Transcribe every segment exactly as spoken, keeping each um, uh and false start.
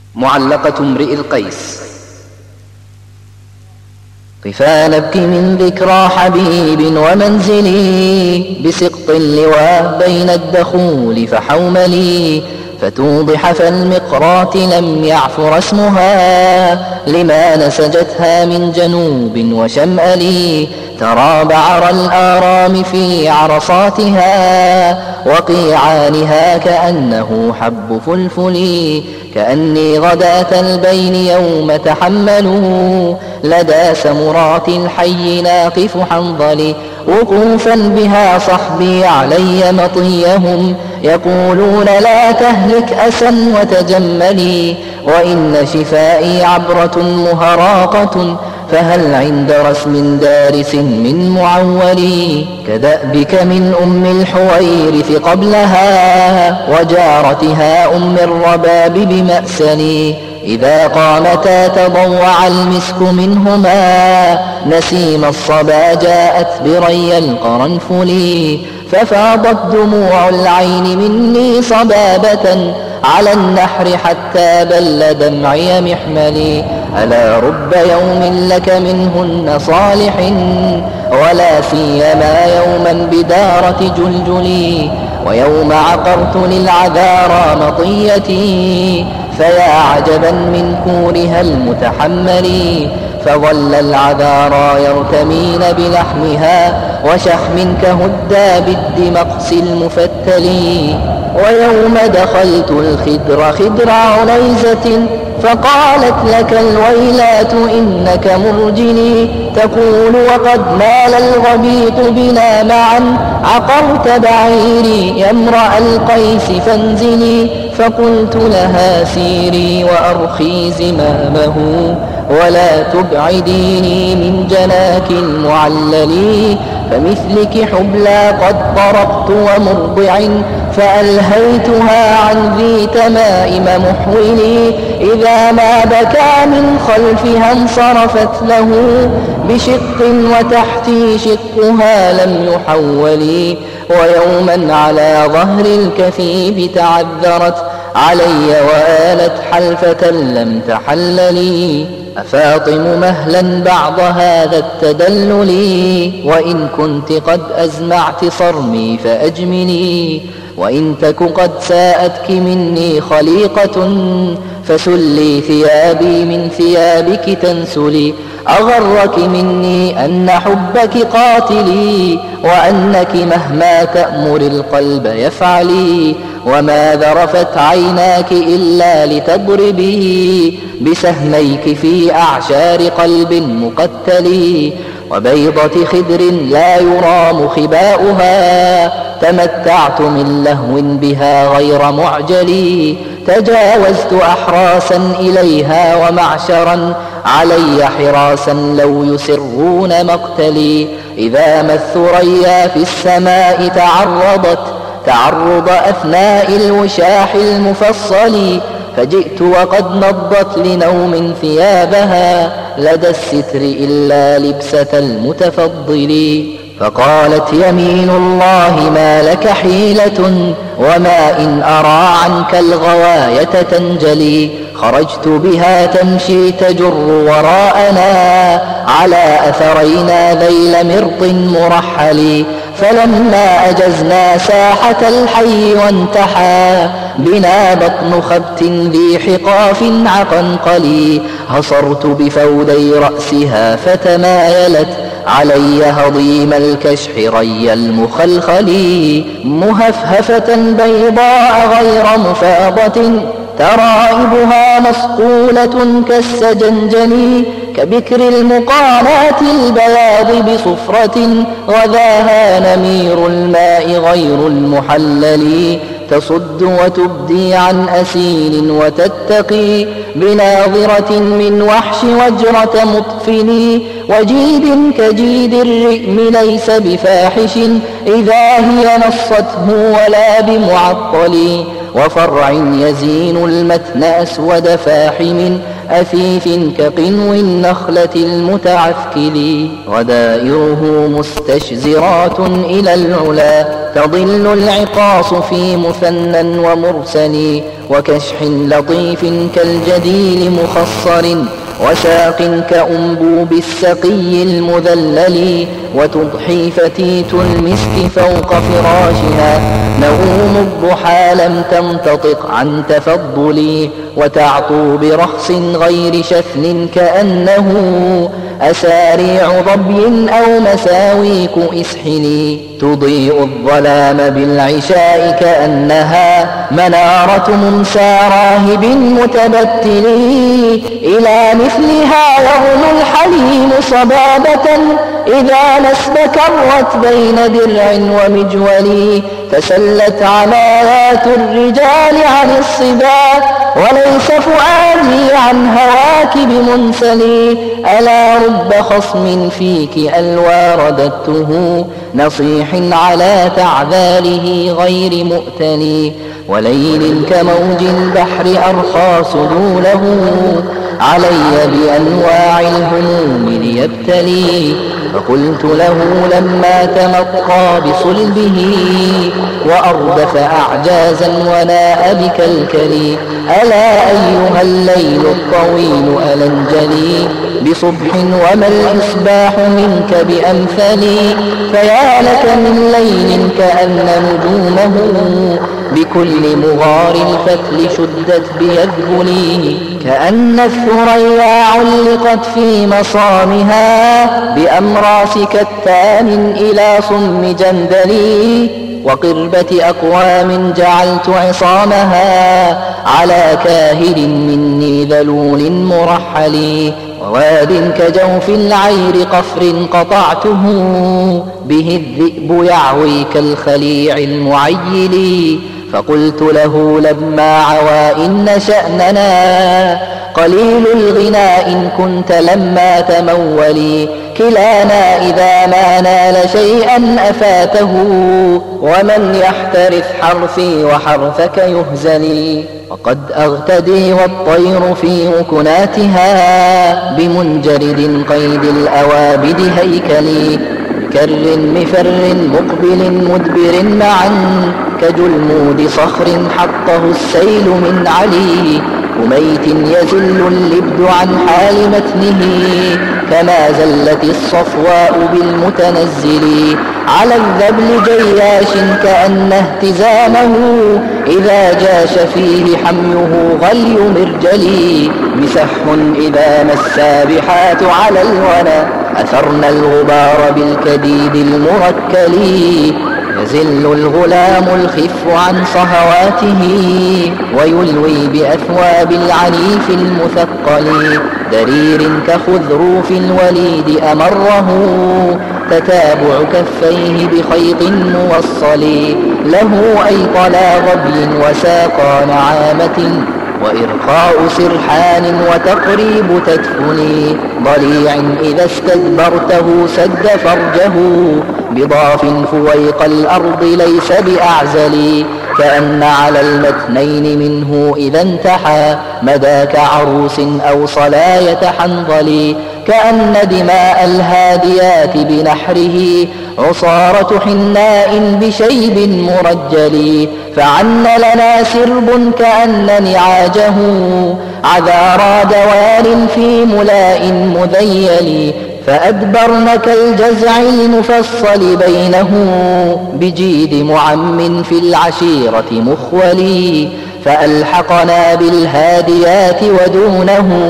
معلقة امرئ القيس. طفا نبكي من ذكرى حبيب ومنزلي، بسقط اللواء بين الدخول فحوملي، فتوضح فالمقرات لم يعفر اسمها، لما نسجتها من جنوب وشمال، ترى بعر الآرام في عرصاتها، وقيعانها كأنه حب فلفل، كأني غداة البين يوم تحملوا، لدى سمرات الحي ناقف حنظلي، وقوفا بها صحبي علي مطيهم، يقولون لا تهلك أسا وتجملي، وإن شفائي عبرة مهراقة، فهل عند رسم دارس من معولي، كدأبك من أم الحويرث قبلها، وجارتها أم الرباب بمأسني، إذا قامتا تضوع المسك منهما، نسيم الصبا جاءت بري القرنفل، ففاضت دموع العين مني صبابة، على النحر حتى بل دمعي محملي، ألا رب يوم لك منهن صالح، ولا سيما يوما بدارة جلجلي، ويوم عقرت للعذارى مطيتي، فيا عجبا من كورها المتحمل، فظل العذارى يرتمين بلحمها، وشحم كهدى بالدمقس المفتل، ويوم دخلت الخدر خدر عنيزة، فقالت لك الويلات إنك مرجلي، تقول وقد مال الغبيط بنا معا، عقرت بعيري يا امرأ القيس فانزلي، فقلت لها سيري وأرخي زمامه، ولا تبعديني من جناك المعلل، فمثلك حبلى قد طرقت ومرضع، فألهيتها عن ذي تمائم محولي، إذا ما بكى من خلفها انصرفت له، بشق وتحتي شقها لم يحولي، ويوما على ظهر الكثيب تعذرت علي، وآلت حلفة لم تحللي، أفاطم مهلا بعض هذا التدلل، وإن كنت قد أزمعت صرمي فأجملي، وإن تك قد ساءتك مني خليقة، فسلي ثيابي من ثيابك تنسلي، أغرك مني أن حبك قاتلي، وأنك مهما تأمر القلب يفعلي، وما ذرفت عيناك إلا لتضربي بسهميك في أعشار قلب مقتل، وبيضة خدر لا يرام خباؤها، تمتعت من لهو بها غير معجل، تجاوزت أحراسا إليها ومعشرا، علي حراسا لو يسرون مقتلي، إذا ما الثريا في السماء تعرضت تعرض أثناء الوشاح المفصل، فجئت وقد نضت لنوم ثيابها، لدى الستر إلا لبسة المتفضل، فقالت يمين الله ما لك حيلة، وما إن أرى عنك الغواية تنجلي، خرجت بها تمشي تجر وراءنا، على أثرينا ذيل مرط مرحل، فلما أجزنا ساحة الحي وانتحى بنا بطن خبت ذي حقاف عقنقلي، هصرت بفودي رأسها فتمايلت علي هضيم الكشح ري المخلخل، مهفهفة بيضاء غير مفاضة، ترائبها مصقولة كالسجنجل، كبكر المقانات البياض بصفرة، غذاها نمير الماء غير المحلل، تصد وتبدي عن أسيل وتتقي، بناظرة من وحش وجرة مطفل، وجيد كجيد الرئم ليس بفاحش، إذا هي نصته ولا بمعطل، وفرع يزين المتن أسود فاحم أثيف كقنو النخلة المتعفكل غدائره مستشزرات إلى العلا تضل العقاص في مثنى ومرسل وكشح لطيف كالجديل مخصر وساق كأنبوب السقي المذلل وتضحي فتيت المسك فوق فراشها نؤوم الضحى لم تنتطق عن تفضلي وتعطو برخص غير شثن كأنه أساريع ظبي أو مساويك إسحل تضيء الظلام بالعشاء كأنها منارة ممسى راهب متبتل إلى مثلها يغنو الحليم صبابة إذا نستكرت بين درع ومجول تسلت عمايات الرجال عن الصبا وليس فؤادي عن هواك بمنسلي ألا رب خصم فيك ألوى رددته نصيح على تعذاله غير مؤتلي وليل كموج البحر أرخى سدوله علي بأنواع الهموم ليبتلي فقلت له لما تمطى بصلبه وأردف أعجازا وناء بكلكلي ألا أيها الليل الطويل ألنجلي بصبح وما الإصباح منك بأمثلي فيا لك من ليل كأن نجومه بكل مغار الفتل شدت بيذبلي كأن الثريا علقت في مصامها بأمراس كتان إلى صم جندلي وقربة أقوام جعلت عصامها على كاهل مني ذلول مرحل وواد كجوف العير قفر قطعته به الذئب يعوي كالخليع المعيل فقلت له لما عوى إن شأننا قليل الغناء إن كنت لما تمولي كلانا إذا ما نال شيئا أفاته ومن يحترث حرثي وحرثك يهزلي وقد أغتدي والطير في ركناتها بمنجرد قيد الأوابد هيكلي كر مفر مقبل مدبر معا كجلمود صخر حطه السيل من علي وميت يزل اللبد عن حال متنه كما زلت الصفواء بالمتنزل على الذبل جياش كأن اهتزامه إذا جاش فيه حميه غلي مرجلي مسح إذا ما السابحات على الونا أثرن الغبار بالكديد المركل يزل الغلام الخف عن صهواته ويلوي بأثواب العنيف المثقل درير كخذروف الوليد أمره تتابع كفيه بخيط موصل له أيطلا ظبي وساقا نعامة وإرخاء سرحان وتقريب تدفني ضليع إذا استدبرته سد فرجه بضاف فويق الأرض ليس بأعزل كأن على المتنين منه إذا انتحى مداك عروس أو صلاية حنظل كأن دماء الهاديات بنحره عصارة حناء بشيب مرجل فعن لنا سرب كأن نعاجه عذارى دوار في ملاء مذيل فأدبرن كالجزع المفصل بينه بجيد معم في العشيرة مخولي فألحقنا بالهاديات ودونه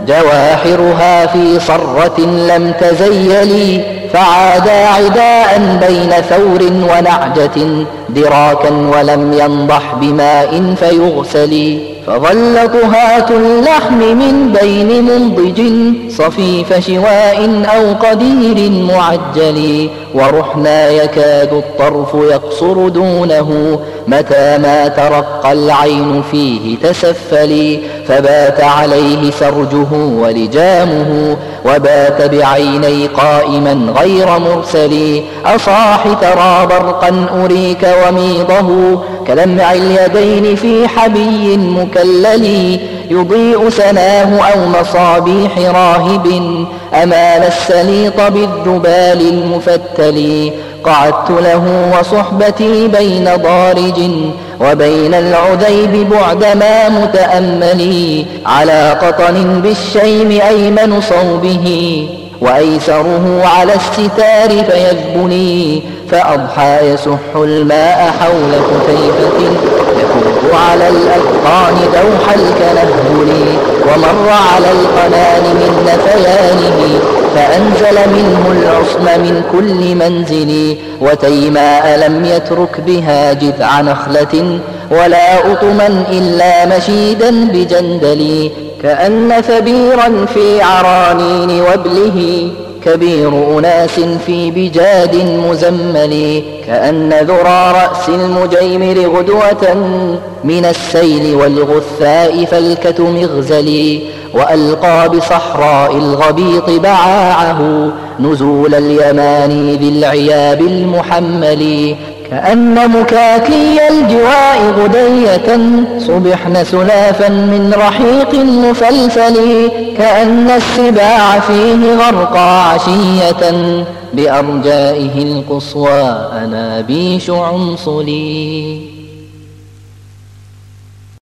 جواحرها في صرة لم تزيل فعادا عداء بين ثور ونعجة دراكا ولم ينضح بماء فيغسل فظل طهاة اللحم من بين منضج صفيف شواء أو قدير معجل ورحنا يكاد الطرف يقصر دونه متى ما ترقى العين فيه تسفلي فبات عليه سرجه ولجامه وبات بعيني قائما غير مرسل أصاح ترى برقا أريك وميضه كلمع اليدين في حبي مكلل يضيء سناه أو مصابيح راهب أمال السليط بالذبال المفتل قعدت له وصحبتي بين ضارج وبين العذيب بعدما متأملي على قطن بالشيم أيمن صوبه وأيسره على الستار فيذبني فأضحى يسح الماء حول كتيبة يكب على الأكقان دوح الكلهل ومر على القنان من نفيانه فأنزل منه العصم من كل منزل وتيماء لم يترك بها جذع نخلة ولا أطما إلا مشيدا بجندل كأن ثبيرا في عرانين وابله كبير أناس في بجاد مزمل كأن ذرى رأس المجيمر غدوة من السيل والغثاء فلكة مغزل وألقى بصحراء الغبيط بعاعه نزول اليمان ذي العياب المحمل كأن مكاكي الجواء غدية صبحن سلافا من رحيق مفلفل كأن السباع فيه غرقى عشية بأرجائه القصوى أنابيش عنصلي.